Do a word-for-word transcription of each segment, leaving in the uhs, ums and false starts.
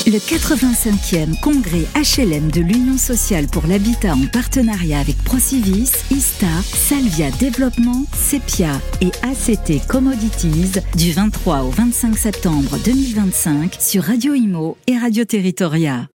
Le quatre-vingt-cinquième congrès H L M de l'Union sociale pour l'habitat en partenariat avec Procivis, Ista, Salvia Développement, Sepia et A C T Commodities du vingt-trois au vingt-cinq septembre deux mille vingt-cinq sur Radio Imo et Radio Territoria.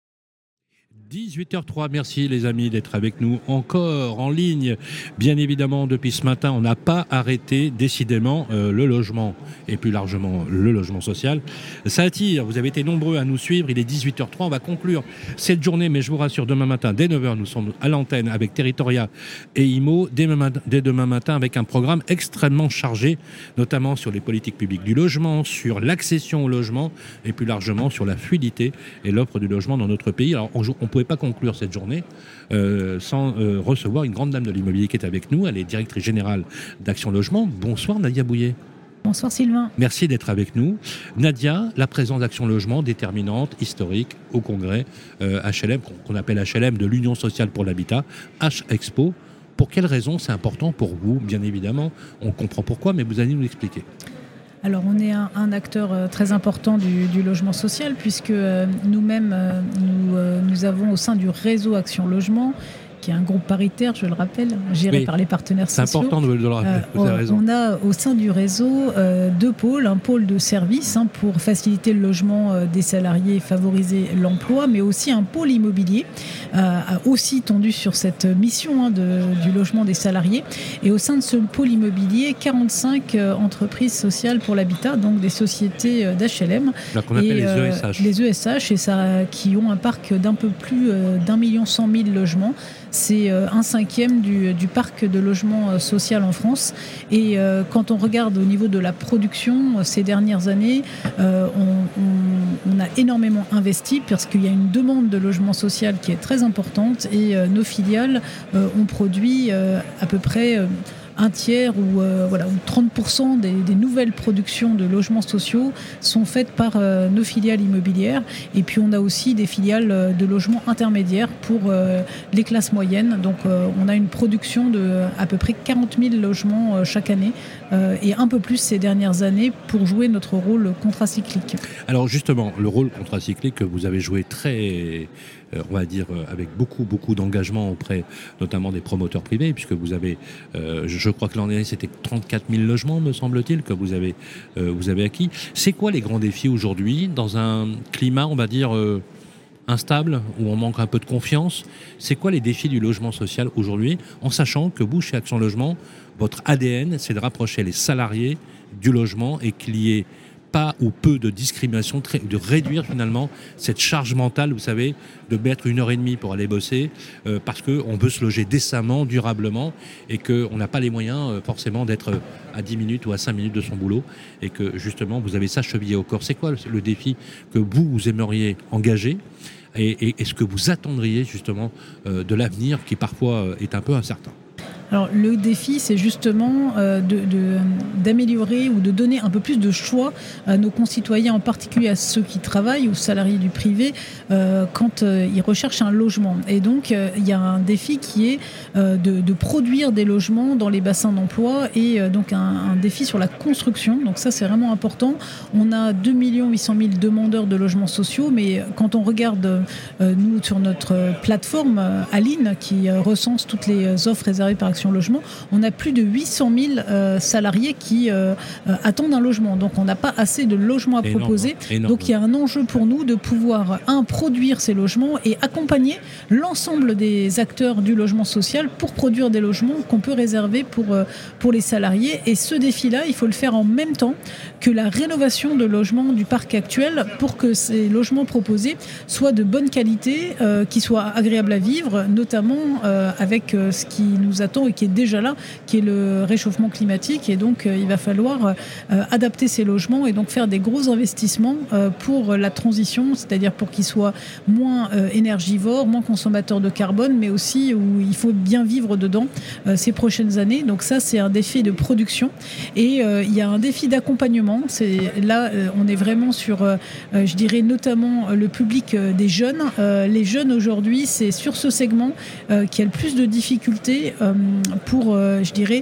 dix-huit heures zéro trois, merci les amis d'être avec nous encore en ligne. Bien évidemment, depuis ce matin, on n'a pas arrêté décidément euh, le logement et plus largement le logement social. Ça attire, vous avez été nombreux à nous suivre, il est dix-huit heures zéro trois, on va conclure cette journée, mais je vous rassure, demain matin, dès neuf heures, nous sommes à l'antenne avec Territoria et Imo, dès, dès demain matin avec un programme extrêmement chargé, notamment sur les politiques publiques du logement, sur l'accession au logement et plus largement sur la fluidité et l'offre du logement dans notre pays. Alors, on, on peut ne pouvait pas conclure cette journée euh, sans euh, recevoir une grande dame de l'immobilier qui est avec nous. Elle est directrice générale d'Action Logement. Bonsoir Nadia Bouillet. Bonsoir Sylvain. Merci d'être avec nous. Nadia, la présence d'Action Logement déterminante, historique au congrès euh, H L M, qu'on appelle H L M de l'Union sociale pour l'habitat, H-Expo. Pour quelles raisons c'est important pour vous? Bien évidemment, on comprend pourquoi, mais vous allez nous l'expliquer. Alors on est un, un acteur euh, très important du, du logement social puisque euh, nous-mêmes, euh, nous, euh, nous avons au sein du réseau Action Logement, qui est un groupe paritaire, je le rappelle, géré oui, par les partenaires sociaux. C'est important de le rappeler, euh, vous avez raison. On a au sein du réseau euh, deux pôles, un pôle de service hein, pour faciliter le logement euh, des salariés et favoriser l'emploi, mais aussi un pôle immobilier euh, aussi tendu sur cette mission hein, de, du logement des salariés. Et au sein de ce pôle immobilier, quarante-cinq euh, entreprises sociales pour l'habitat, donc des sociétés euh, d'H L M. Là, qu'on appelle et, les E S H. Euh, les E S H, et ça, qui ont un parc d'un peu plus euh, d'un million cent mille logements. C'est un cinquième du, du parc de logement social en France. Et euh, quand on regarde au niveau de la production, ces dernières années, euh, on, on, on a énormément investi parce qu'il y a une demande de logement social qui est très importante et euh, nos filiales euh, ont produit euh, à peu près... Euh, un tiers ou euh, voilà, trente pour cent des, des nouvelles productions de logements sociaux sont faites par euh, nos filiales immobilières. Et puis on a aussi des filiales de logements intermédiaires pour euh, les classes moyennes. Donc euh, on a une production de à peu près quarante mille logements euh, chaque année euh, et un peu plus ces dernières années pour jouer notre rôle contracyclique. Alors justement, le rôle contracyclique que vous avez joué très... on va dire avec beaucoup beaucoup d'engagement auprès notamment des promoteurs privés, puisque vous avez, euh, je crois que l'an dernier c'était trente-quatre mille logements, me semble-t-il, que vous avez, euh, vous avez acquis. C'est quoi les grands défis aujourd'hui dans un climat, on va dire, euh, instable, où on manque un peu de confiance? C'est quoi les défis du logement social aujourd'hui, en sachant que vous, chez Action Logement, votre A D N, c'est de rapprocher les salariés du logement et qu'il y ait pas ou peu de discrimination, de réduire finalement cette charge mentale, vous savez, de mettre une heure et demie pour aller bosser euh, parce qu'on veut se loger décemment, durablement, et qu'on n'a pas les moyens euh, forcément d'être à dix minutes ou à cinq minutes de son boulot, et que justement vous avez ça chevillé au corps. C'est quoi le, le défi que vous, vous aimeriez engager et, et, et ce que vous attendriez justement euh, de l'avenir qui parfois euh, est un peu incertain? Alors le défi, c'est justement euh, de, de, d'améliorer ou de donner un peu plus de choix à nos concitoyens, en particulier à ceux qui travaillent, aux salariés du privé, euh, quand euh, ils recherchent un logement. Et donc, euh, il y a un défi qui est euh, de, de produire des logements dans les bassins d'emploi et euh, donc un, un défi sur la construction. Donc ça, c'est vraiment important. On a deux millions huit cent mille demandeurs de logements sociaux, mais quand on regarde, euh, nous, sur notre plateforme euh, Aline, qui euh, recense toutes les offres réservées par Action Logement, on a plus de huit cent mille euh, salariés qui euh, euh, attendent un logement. Donc on n'a pas assez de logements à énorme, proposer. Énorme. Donc il y a un enjeu pour nous de pouvoir, un, produire ces logements et accompagner l'ensemble des acteurs du logement social pour produire des logements qu'on peut réserver pour, euh, pour les salariés. Et ce défi-là, il faut le faire en même temps que la rénovation de logements du parc actuel pour que ces logements proposés soient de bonne qualité, euh, qui soient agréables à vivre, notamment euh, avec euh, ce qui nous attend et qui est déjà là, qui est le réchauffement climatique. Et donc, euh, il va falloir euh, adapter ces logements et donc faire des gros investissements euh, pour la transition, c'est-à-dire pour qu'ils soient moins euh, énergivores, moins consommateurs de carbone, mais aussi où il faut bien vivre dedans euh, ces prochaines années. Donc ça, c'est un défi de production. Et euh, il y a un défi d'accompagnement. C'est, là, euh, on est vraiment sur, euh, je dirais, notamment le public euh, des jeunes. Euh, les jeunes, aujourd'hui, c'est sur ce segment euh, qui a le plus de difficultés euh, pour, euh, je dirais,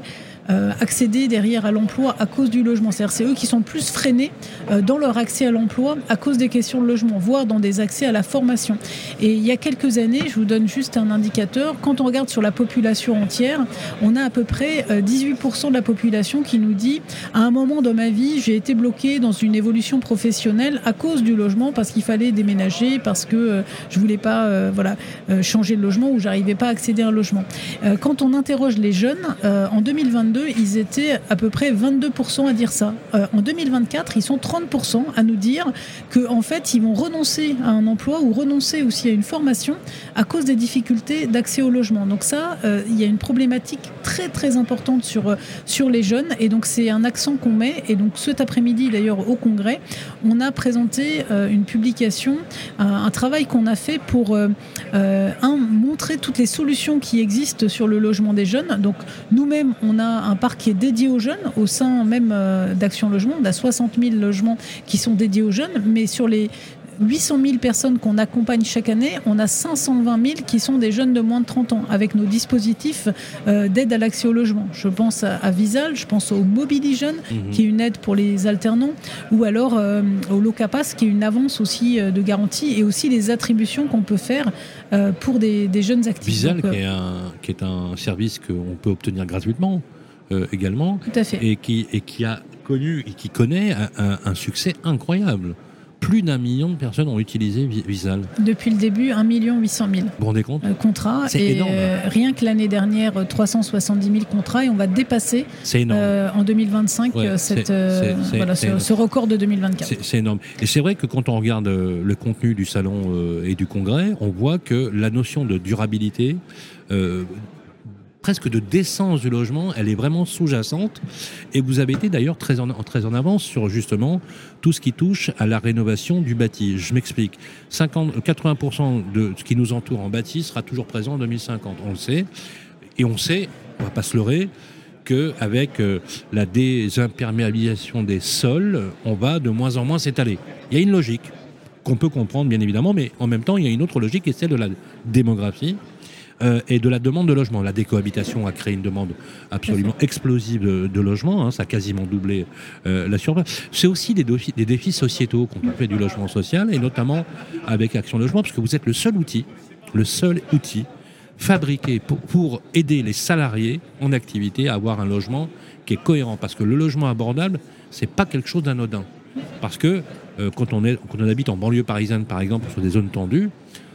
euh, accéder derrière à l'emploi à cause du logement. C'est-à-dire c'est eux qui sont plus freinés euh, dans leur accès à l'emploi à cause des questions de logement, voire dans des accès à la formation. Et il y a quelques années, je vous donne juste un indicateur, quand on regarde sur la population entière, on a à peu près euh, dix-huit pour cent de la population qui nous dit « à un moment dans ma vie, j'ai été bloqué dans une évolution professionnelle à cause du logement parce qu'il fallait déménager, parce que euh, je voulais pas euh, voilà, euh, changer de logement ou j'arrivais pas à accéder à un logement. Euh, quand on interroge les jeunes, euh, en deux mille vingt-deux, ils étaient à peu près vingt-deux pour cent à dire ça. Euh, en deux mille vingt-quatre, ils sont trente pour cent à nous dire qu'en en fait, ils vont renoncer à un emploi ou renoncer aussi à une formation à cause des difficultés d'accès au logement. Donc ça, euh, il y a une problématique très très importante sur, euh, sur les jeunes et donc c'est un accent qu'on met. Et donc cet après-midi d'ailleurs au Congrès, on a présenté euh, une publication, un, un travail qu'on a fait pour euh, euh, un, montrer toutes les solutions qui existent sur le logement des jeunes. Donc nous-mêmes, on a un parc qui est dédié aux jeunes, au sein même euh, d'Action Logement. On a soixante mille logements qui sont dédiés aux jeunes, mais sur les huit cent mille personnes qu'on accompagne chaque année, on a cinq cent vingt mille qui sont des jeunes de moins de trente ans, avec nos dispositifs euh, d'aide à l'accès au logement. Je pense à, à Visal, je pense au Mobili Jeunes, mmh. qui est une aide pour les alternants, ou alors euh, au Locapass, qui est une avance aussi euh, de garantie, et aussi les attributions qu'on peut faire euh, pour des, des jeunes actifs. Visal, Donc, euh, qui, est un, qui est un service qu'on peut obtenir gratuitement euh, également, tout à fait. Et, qui, et qui a connu et qui connaît un, un, un succès incroyable. Plus d'un million de personnes ont utilisé Visal. Depuis le début, un million huit cent mille. Vous vous rendez compte ? euh, contrats. C'est et énorme. Euh, rien que l'année dernière, trois cent soixante-dix mille contrats et on va dépasser euh, en deux mille vingt-cinq ouais, cette, c'est, euh, c'est, voilà, c'est, ce, ce record de deux mille vingt-quatre. C'est, c'est énorme. Et c'est vrai que quand on regarde euh, le contenu du salon euh, et du congrès, on voit que la notion de durabilité, euh, presque de décence du logement, elle est vraiment sous-jacente. Et vous avez été d'ailleurs très en, très en avance sur justement tout ce qui touche à la rénovation du bâti. Je m'explique. cinquante, quatre-vingts pour cent de ce qui nous entoure en bâti sera toujours présent en deux mille cinquante. On le sait. Et on sait, on ne va pas se leurrer, qu'avec euh, la désimperméabilisation des sols, on va de moins en moins s'étaler. Il y a une logique qu'on peut comprendre, bien évidemment, mais en même temps, il y a une autre logique, et celle de la démographie. Euh, et de la demande de logement. La décohabitation a créé une demande absolument explosive de, de logement, hein, ça a quasiment doublé euh, la surface. C'est aussi des, défis, des défis sociétaux qu'on fait du logement social, et notamment avec Action Logement, parce que vous êtes le seul outil, le seul outil fabriqué pour, pour aider les salariés en activité à avoir un logement qui est cohérent. Parce que le logement abordable, c'est pas quelque chose d'anodin. Parce que euh, quand, on est, quand on habite en banlieue parisienne, par exemple, sur des zones tendues,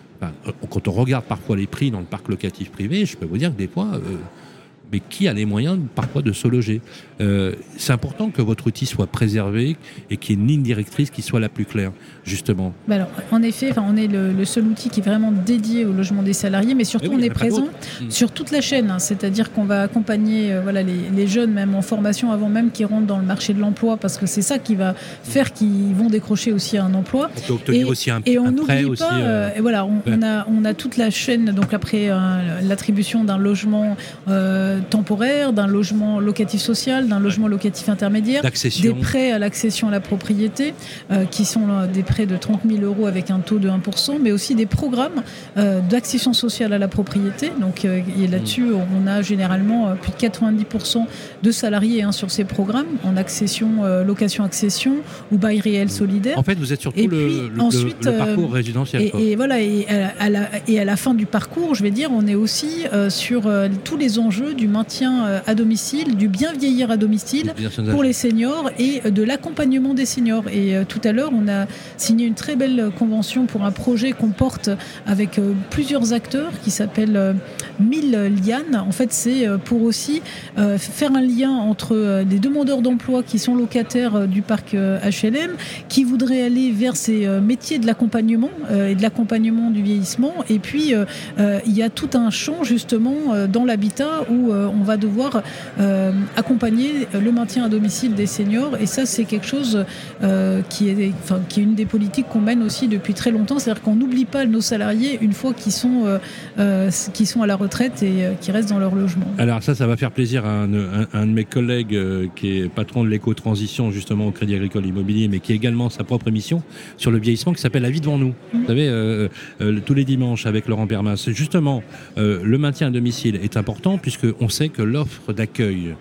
quand on regarde parfois les prix dans le parc locatif privé, je peux vous dire que des fois, euh, mais qui a les moyens parfois de se loger ? euh, C'est important que votre outil soit préservé et qu'il y ait une ligne directrice qui soit la plus claire, justement. Bah alors, en effet, on est le, le seul outil qui est vraiment dédié au logement des salariés, mais surtout oui, on est présent sur toute la chaîne. Hein, c'est-à-dire qu'on va accompagner euh, voilà, les, les jeunes, même en formation, avant même qu'ils rentrent dans le marché de l'emploi, parce que c'est ça qui va faire qu'ils vont décrocher aussi un emploi. On peut obtenir et, aussi un, et on un prêt n'oublie aussi. pas, euh, et voilà, on, ouais. on, a, on a toute la chaîne, donc après euh, l'attribution d'un logement euh, temporaire, d'un logement locatif social, d'un logement locatif intermédiaire, des prêts à l'accession à la propriété, euh, qui sont euh, des prêts de trente mille euros avec un taux de un pour cent, mais aussi des programmes euh, d'accession sociale à la propriété. Donc euh, et là-dessus, on a généralement euh, plus de quatre-vingt-dix pour cent de salariés hein, sur ces programmes, en accession, euh, location-accession ou bail réel solidaire. En fait, vous êtes surtout et le, puis, le, ensuite, le parcours euh, résidentiel. Et, et voilà, et à, la, et à la fin du parcours, je vais dire, on est aussi euh, sur euh, tous les enjeux du maintien euh, à domicile, du bien vieillir à domicile pour les seniors et de l'accompagnement des seniors. Et euh, tout à l'heure, on a signé une très belle convention pour un projet qu'on porte avec euh, plusieurs acteurs qui s'appelle euh, mille lianes. En fait, c'est euh, pour aussi euh, faire un lien entre euh, les demandeurs d'emploi qui sont locataires euh, du parc euh, H L M, qui voudraient aller vers ces euh, métiers de l'accompagnement euh, et de l'accompagnement du vieillissement. Et puis, euh, euh, il y a tout un champ, justement, euh, dans l'habitat où euh, on va devoir euh, accompagner le maintien à domicile des seniors. Et ça, c'est quelque chose euh, qui est, enfin, qui est une des politiques qu'on mène aussi depuis très longtemps. C'est-à-dire qu'on n'oublie pas nos salariés une fois qu'ils sont, euh, euh, qu'ils sont à la retraite et euh, qui restent dans leur logement. Alors ça, ça va faire plaisir à un, un, un de mes collègues euh, qui est patron de l'éco-transition justement au Crédit Agricole Immobilier, mais qui a également sa propre émission sur le vieillissement qui s'appelle La vie devant nous. Mmh. Vous savez, euh, euh, tous les dimanches avec Laurent Permas. Justement, euh, le maintien à domicile est important puisqu'on sait que l'offre d'accueil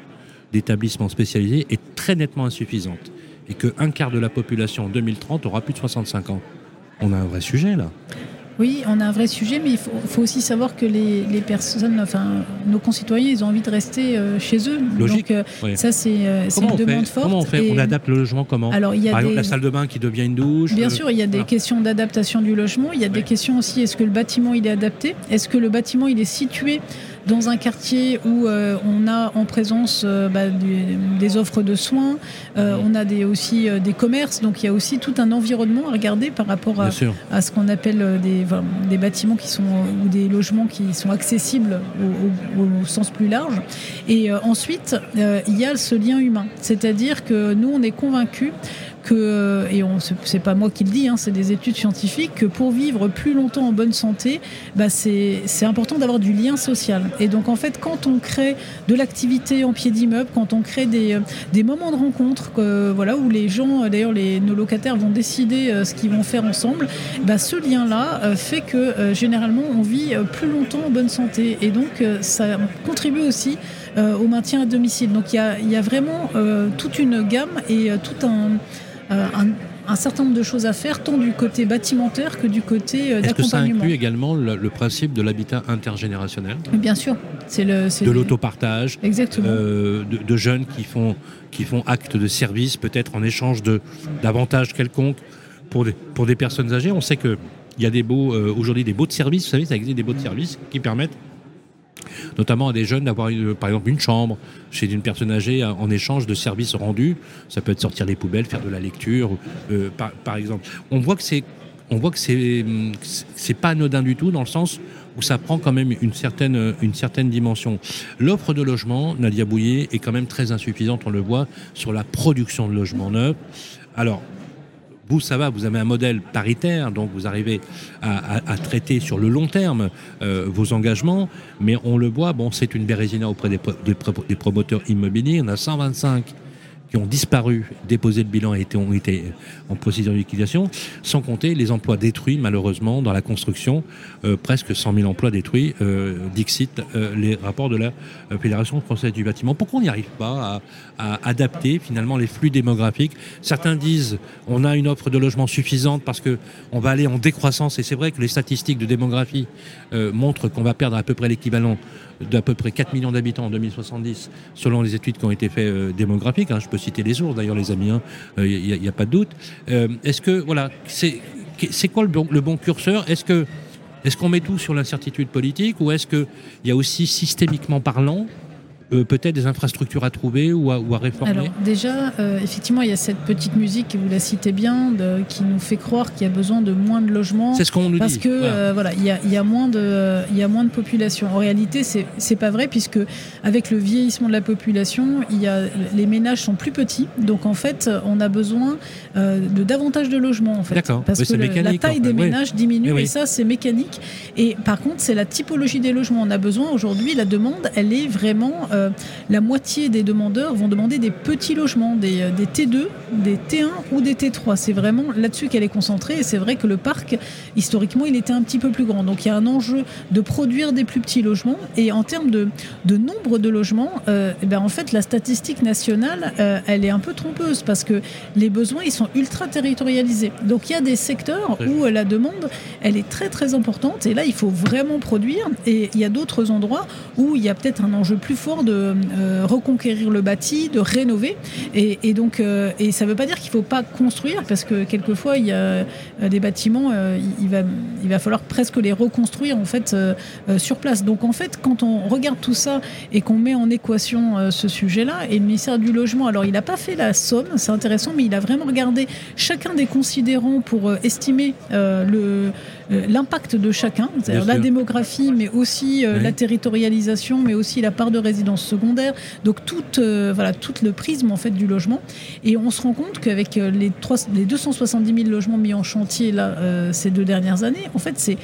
d'établissements spécialisés est très nettement insuffisante. Et qu'un quart de la population en deux mille trente aura plus de soixante-cinq ans. On a un vrai sujet là. Oui, on a un vrai sujet, mais il faut, faut aussi savoir que les, les personnes, enfin, nos concitoyens, ils ont envie de rester euh, chez eux. Logique. Donc, euh, ouais. ça, c'est, euh, c'est une demande fait forte. Comment on fait et... On adapte le logement comment Alors, il y a Par des... exemple, la salle de bain qui devient une douche. Bien euh... sûr, il y a des voilà. questions d'adaptation du logement. Il y a ouais. des questions aussi, est-ce que le bâtiment, il est adapté ? Est-ce que le bâtiment, il est situé dans un quartier où euh, on a en présence euh, bah, du, des offres de soins, euh, on a des, aussi euh, des commerces, donc il y a aussi tout un environnement à regarder par rapport à, à ce qu'on appelle des, enfin, des bâtiments qui sont, ou des logements qui sont accessibles au, au, au sens plus large. Et euh, ensuite, euh, il y a ce lien humain, c'est-à-dire que nous, on est convaincus que, et on, c'est pas moi qui le dis, hein, c'est des études scientifiques, que pour vivre plus longtemps en bonne santé, bah c'est, c'est important d'avoir du lien social. Et donc en fait, quand on crée de l'activité en pied d'immeuble, quand on crée des, des moments de rencontre, que, voilà, où les gens, d'ailleurs les, nos locataires vont décider euh, ce qu'ils vont faire ensemble, bah ce lien-là euh, fait que euh, généralement on vit euh, plus longtemps en bonne santé. Et donc euh, ça contribue aussi euh, au maintien à domicile. Donc il y a, y a vraiment euh, toute une gamme et euh, tout un... Euh, un, un certain nombre de choses à faire, tant du côté bâtimentaire que du côté euh, d'accompagnement. Est-ce que ça inclut également le, le principe de l'habitat intergénérationnel ? Bien sûr. C'est le, c'est de le... l'autopartage, Exactement. Euh, de, de jeunes qui font, qui font acte de service, peut-être en échange de, d'avantages quelconques pour des, pour des personnes âgées. On sait qu'il y a des baux, euh, aujourd'hui des baux de service, vous savez, ça existe des baux de service qui permettent notamment à des jeunes d'avoir une, par exemple une chambre chez une personne âgée en échange de services rendus. Ça peut être sortir les poubelles, faire de la lecture, euh, par, par exemple. On voit que c'est, on voit que c'est, c'est pas anodin du tout dans le sens où ça prend quand même une certaine, une certaine dimension. L'offre de logement, Nadia Bouyer, est quand même très insuffisante, on le voit, sur la production de logements neufs. Alors, vous, ça va, vous avez un modèle paritaire, donc vous arrivez à, à, à traiter sur le long terme euh, vos engagements, mais on le voit, bon, c'est une bérésina auprès des, des, des promoteurs immobiliers. On a cent vingt-cinq qui ont disparu, déposé le bilan et été, ont été en procédure de liquidation, sans compter les emplois détruits, malheureusement, dans la construction, euh, presque cent mille emplois détruits, euh, Dixit, euh, les rapports de la euh, Fédération française du bâtiment. Pourquoi on n'y arrive pas à, à adapter, finalement, les flux démographiques ? Certains disent on a une offre de logement suffisante parce qu'on va aller en décroissance, et c'est vrai que les statistiques de démographie euh, montrent qu'on va perdre à peu près l'équivalent d'à peu près quatre millions d'habitants en deux mille soixante-dix, selon les études qui ont été faites euh, démographiques. Hein, je peux citer les sources, d'ailleurs, les Amiens, il euh, n'y a, a pas de doute. Euh, est-ce que, voilà, c'est, c'est quoi le bon, le bon curseur ? Est-ce que, est-ce qu'on met tout sur l'incertitude politique, ou est-ce qu'il y a aussi, systémiquement parlant, Euh, peut-être des infrastructures à trouver ou à, ou à réformer ? Alors déjà, euh, effectivement, il y a cette petite musique, vous la citez bien, de, qui nous fait croire qu'il y a besoin de moins de logements. C'est ce qu'on nous parce dit. Parce que voilà, euh, voilà, il y a, il y a moins de, il y a moins de population. En réalité, c'est c'est pas vrai, puisque avec le vieillissement de la population, il y a, les ménages sont plus petits, donc en fait, on a besoin euh, de davantage de logements, en fait. D'accord. Parce oui, que le, la taille des oui. ménages diminue, oui. et ça, c'est mécanique. Et par contre, c'est la typologie des logements. On a besoin aujourd'hui, la demande, elle est vraiment euh, la moitié des demandeurs vont demander des petits logements, des, des T deux, des T un ou des T trois. C'est vraiment là-dessus qu'elle est concentrée, et c'est vrai que le parc, historiquement, il était un petit peu plus grand. Donc il y a un enjeu de produire des plus petits logements, et en termes de, de nombre de logements, euh, eh ben, en fait, la statistique nationale, euh, elle est un peu trompeuse, parce que les besoins, ils sont ultra territorialisés. Donc il y a des secteurs où la demande, elle est très très importante, et là, il faut vraiment produire, et il y a d'autres endroits où il y a peut-être un enjeu plus fort de euh, reconquérir le bâti, de rénover, et, et donc euh, et ça ne veut pas dire qu'il ne faut pas construire, parce que quelquefois il y a euh, des bâtiments, euh, il, va, il va falloir presque les reconstruire en fait euh, euh, sur place. Donc en fait, quand on regarde tout ça et qu'on met en équation euh, ce sujet-là, et le ministère du Logement, alors il n'a pas fait la somme, c'est intéressant, mais il a vraiment regardé chacun des considérants pour euh, estimer euh, le l'impact de chacun, c'est-à-dire la démographie, mais aussi euh, oui. la territorialisation, mais aussi la part de résidence secondaire, donc tout, euh, voilà, tout le prisme en fait du logement. Et on se rend compte qu'avec les, trois, les deux cent soixante-dix mille logements mis en chantier là, euh, ces deux dernières années, en fait c'est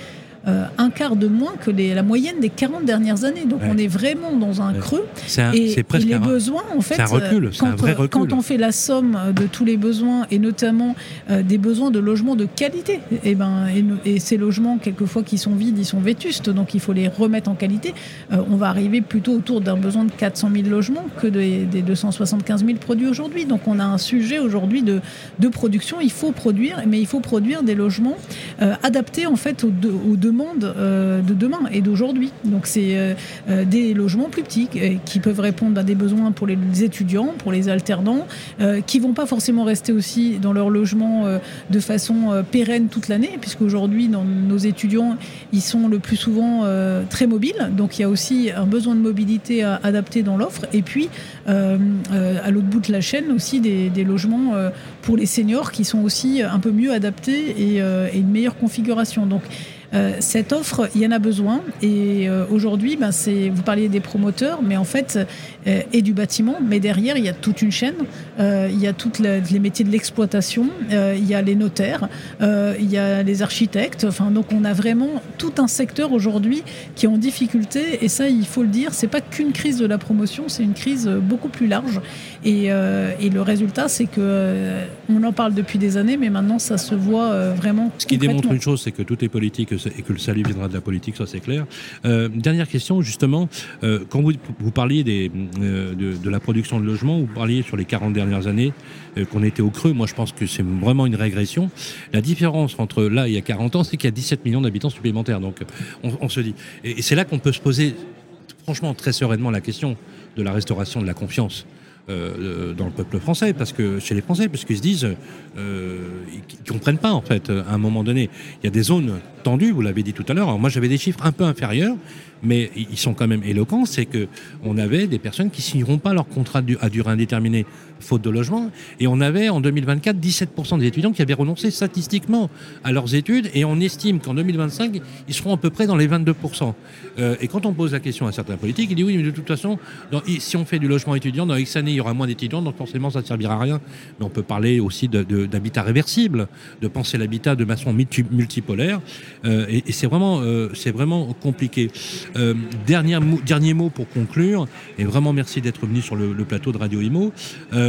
euh, un quart de moins que les, la moyenne des quarante dernières années. Donc ouais. on est vraiment dans un ouais. creux. C'est un, et, c'est presque et les un, besoins, en fait, c'est un recul, c'est quand, un vrai recul. Quand on fait la somme de tous les besoins, et notamment euh, des besoins de logements de qualité, et, ben, et, et ces logements, quelquefois, qui sont vides, ils sont vétustes, donc il faut les remettre en qualité. Euh, on va arriver plutôt autour d'un besoin de quatre cent mille logements que des, des deux cent soixante-quinze mille produits aujourd'hui. Donc on a un sujet aujourd'hui de, de production. Il faut produire, mais il faut produire des logements euh, adaptés en fait aux, de, aux demandes euh, de demain et d'aujourd'hui. Donc c'est euh, euh, des logements plus petits euh, qui peuvent répondre à des besoins pour les étudiants, pour les alternants, euh, qui vont pas forcément rester aussi dans leur logement euh, de façon euh, pérenne toute l'année, puisqu'aujourd'hui dans nos étudiants ils sont le plus souvent euh, très mobiles. Donc il y a aussi un besoin de mobilité à adapter dans l'offre. Et puis euh, euh, à l'autre bout de la chaîne aussi des, des logements euh, pour les seniors qui sont aussi un peu mieux adaptés et, euh, et une meilleure configuration. Donc Euh, cette offre, il y en a besoin. Et euh, aujourd'hui, ben, c'est, vous parliez des promoteurs, mais en fait, euh, et du bâtiment, mais derrière, il y a toute une chaîne. Euh, il y a tous les métiers de l'exploitation, euh, il y a les notaires, euh, il y a les architectes. Enfin, donc, on a vraiment tout un secteur aujourd'hui qui est en difficulté. Et ça, il faut le dire, c'est pas qu'une crise de la promotion, c'est une crise beaucoup plus large. Et, euh, et le résultat, c'est que euh, on en parle depuis des années, mais maintenant, ça se voit euh, vraiment. Ce qui démontre une chose, c'est que tout est politique et que le salut viendra de la politique, ça c'est clair. Euh, dernière question, justement, euh, quand vous, vous parliez des, euh, de, de la production de logements, vous parliez sur les quarante dernières années euh, qu'on était au creux. Moi, je pense que c'est vraiment une régression. La différence entre là et il y a quarante ans, c'est qu'il y a dix-sept millions d'habitants supplémentaires. Donc, on, on se dit... Et, et c'est là qu'on peut se poser, franchement, très sereinement la question de la restauration de la confiance. Euh, dans le peuple français, parce que chez les Français, parce qu'ils se disent, euh, ils, ils comprennent pas en fait. À un moment donné, il y a des zones tendues. Vous l'avez dit tout à l'heure. Alors moi, j'avais des chiffres un peu inférieurs, mais ils sont quand même éloquents. C'est que on avait des personnes qui signeront pas leur contrat à durée indéterminée faute de logement, et on avait en deux mille vingt-quatre dix-sept pour cent des étudiants qui avaient renoncé statistiquement à leurs études, et on estime qu'en deux mille vingt-cinq ils seront à peu près dans les vingt-deux pour cent. Euh, et quand on pose la question à certains politiques, ils disent oui, mais de toute façon, dans, si on fait du logement étudiant, dans X années il y aura moins d'étudiants, donc forcément ça ne servira à rien. Mais on peut parler aussi de, de, d'habitat réversible, de penser l'habitat de façon multi, multipolaire, euh, et, et c'est vraiment, euh, c'est vraiment compliqué. Euh, dernier, mot, dernier mot pour conclure, et vraiment merci d'être venu sur le, le plateau de Radio Imo. Euh,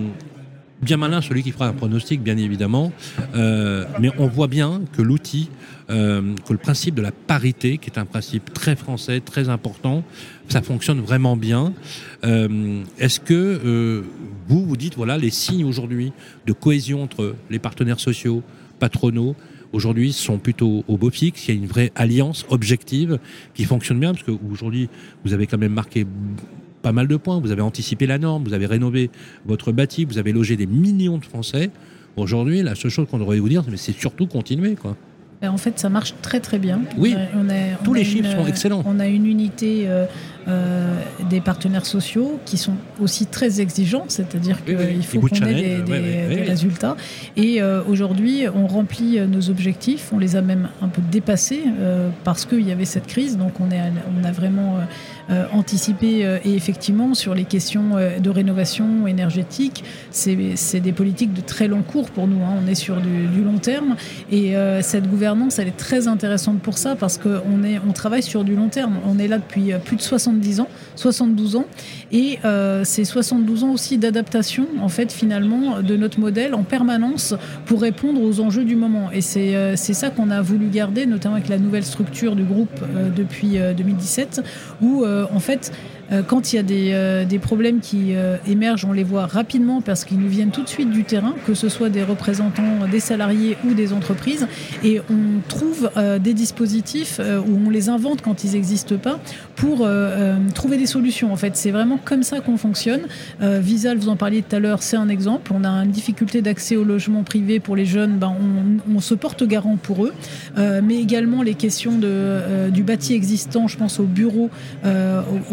bien malin celui qui fera un pronostic, bien évidemment, euh, mais on voit bien que l'outil, euh, que le principe de la parité, qui est un principe très français, très important, ça fonctionne vraiment bien. Euh, est-ce que euh, vous vous dites, voilà, les signes aujourd'hui de cohésion entre les partenaires sociaux, patronaux, aujourd'hui sont plutôt au beau fixe, il y a une vraie alliance objective qui fonctionne bien, parce qu'aujourd'hui vous avez quand même marqué pas mal de points, vous avez anticipé la norme, vous avez rénové votre bâti, vous avez logé des millions de Français. Aujourd'hui, la seule chose qu'on devrait vous dire, c'est surtout continuer, quoi. En fait, ça marche très très bien. Oui, on a, on tous a les une, chiffres sont excellents. On a une unité euh, euh, des partenaires sociaux qui sont aussi très exigeants, c'est-à-dire qu'il oui, oui. faut qu'on ait des, des, ouais, ouais, des ouais, résultats. Et euh, aujourd'hui, on remplit nos objectifs, on les a même un peu dépassés euh, parce qu'il y avait cette crise. Donc on, est, on a vraiment euh, anticipé euh, et effectivement sur les questions euh, de rénovation énergétique, c'est, c'est des politiques de très long cours pour nous. Hein. On est sur du, du long terme et euh, cette gouvernance, elle est très intéressante pour ça parce qu'on est, on travaille sur du long terme. On est là depuis plus de soixante-dix ans, soixante-douze ans, et euh, c'est soixante-douze ans aussi d'adaptation, en fait, finalement, de notre modèle en permanence pour répondre aux enjeux du moment. Et c'est, euh, c'est ça qu'on a voulu garder, notamment avec la nouvelle structure du groupe euh, depuis euh, deux mille dix-sept, où, euh, en fait, quand il y a des, euh, des problèmes qui euh, émergent, on les voit rapidement parce qu'ils nous viennent tout de suite du terrain, que ce soit des représentants des salariés ou des entreprises. Et on trouve euh, des dispositifs euh, où on les invente quand ils n'existent pas pour euh, euh, trouver des solutions. En fait, c'est vraiment comme ça qu'on fonctionne. Euh, Visal, vous en parliez tout à l'heure, c'est un exemple. On a une difficulté d'accès au logement privé pour les jeunes. Ben, on, on se porte garant pour eux. Euh, mais également les questions de, euh, du bâti existant, je pense aux bureaux euh, aujourd'hui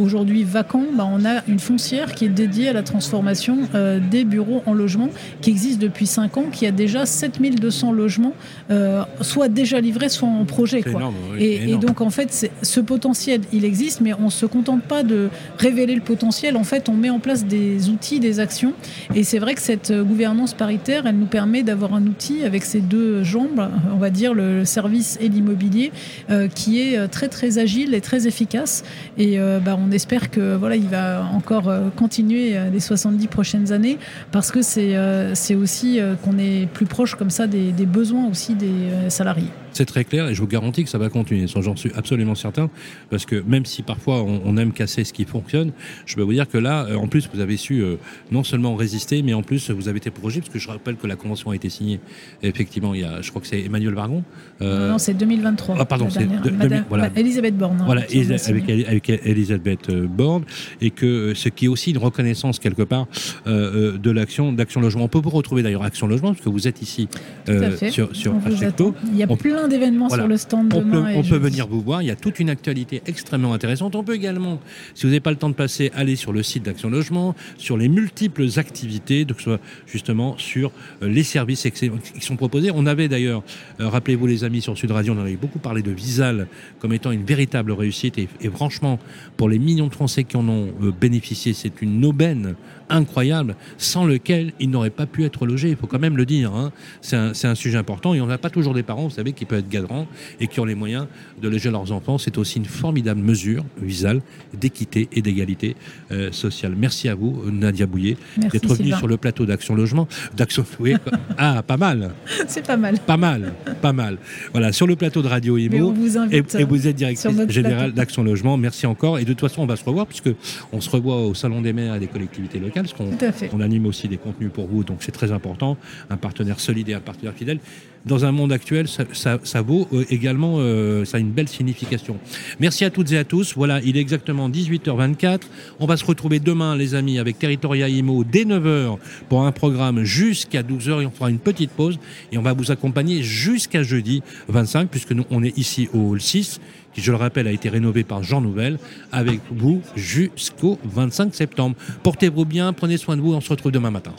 vacant, bah, on a une foncière qui est dédiée à la transformation euh, des bureaux en logements, qui existe depuis cinq ans, qui a déjà sept mille deux cents logements, euh, soit déjà livrés, soit en projet. Quoi. Énorme, oui, et, et donc, en fait, c'est, ce potentiel, il existe, mais on ne se contente pas de révéler le potentiel. En fait, on met en place des outils, des actions. Et c'est vrai que cette gouvernance paritaire, elle nous permet d'avoir un outil avec ses deux jambes, on va dire le service et l'immobilier, euh, qui est très, très agile et très efficace. Et euh, bah, on espère que voilà, il va encore euh, continuer euh, les soixante-dix prochaines années, parce que c'est, euh, c'est aussi euh, qu'on est plus proche comme ça des, des besoins aussi des euh, salariés. C'est très clair et je vous garantis que ça va continuer, j'en suis absolument certain, parce que même si parfois on, on aime casser ce qui fonctionne, je peux vous dire que là, en plus, vous avez su euh, non seulement résister, mais en plus, vous avez été prorogé, parce que je rappelle que la convention a été signée, effectivement, il y a, je crois que c'est Emmanuel Vargon. Euh... Non, non, c'est deux mille vingt-trois. Ah, pardon, c'est de, Madame, voilà. Elisabeth Borne. Voilà, avec, avec Elisabeth Borne, et que ce qui est aussi une reconnaissance quelque part euh, de l'action, d'Action Logement. On peut vous retrouver d'ailleurs Action Logement, parce que vous êtes ici euh, sur, sur Hachecto. Il y a on, plein d'événements voilà. sur le stand on demain. Peut, on peut venir vous voir, il y a toute une actualité extrêmement intéressante. On peut également, si vous n'avez pas le temps de passer, aller sur le site d'Action Logement, sur les multiples activités, que ce soit justement sur les services qui sont proposés. On avait d'ailleurs, euh, rappelez-vous les amis sur Sud Radio, on avait beaucoup parlé de Visal comme étant une véritable réussite, et, et franchement, pour les millions de Français qui en ont euh, bénéficié, c'est une aubaine incroyable, sans lequel ils n'auraient pas pu être logés. Il faut quand même le dire. Hein. C'est, un, c'est un sujet important, et on n'a pas toujours des parents, vous savez, qui peuvent être garants et qui ont les moyens de loger leurs enfants. C'est aussi une formidable mesure, Visal, d'équité et d'égalité euh, sociale. Merci à vous, Nadia Bouillet, Merci, d'être venue Sylvain. sur le plateau d'Action Logement. D'Action... Oui, ah, pas mal. C'est pas mal. Pas mal, pas mal. Voilà, sur le plateau de Radio Imo. Vous et, et vous êtes directrice générale plateau. d'Action Logement. Merci encore. Et de toute façon, on va se revoir, puisque on se revoit au Salon des maires et des collectivités locales, parce qu'on on anime aussi des contenus pour vous, donc c'est très important. Un partenaire solide et un partenaire fidèle. Dans un monde actuel, ça, ça, ça vaut également, euh, ça a une belle signification. Merci à toutes et à tous. Voilà, il est exactement dix-huit heures vingt-quatre. On va se retrouver demain, les amis, avec Territoria Imo dès neuf heures pour un programme jusqu'à douze heures, et on fera une petite pause et on va vous accompagner jusqu'à jeudi vingt-cinq, puisque nous, on est ici au hall six, qui, je le rappelle, a été rénové par Jean Nouvel, avec vous jusqu'au vingt-cinq septembre. Portez-vous bien, prenez soin de vous, on se retrouve demain matin.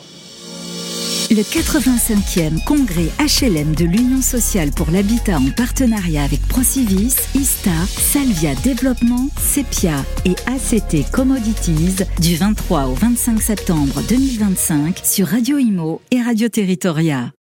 Le quatre-vingt-cinquième congrès H L M de l'Union sociale pour l'habitat en partenariat avec Procivis, Istar, Salvia Développement, Sepia et A C T Commodities du vingt-trois au vingt-cinq septembre deux mille vingt-cinq sur Radio Imo et Radio Territoria.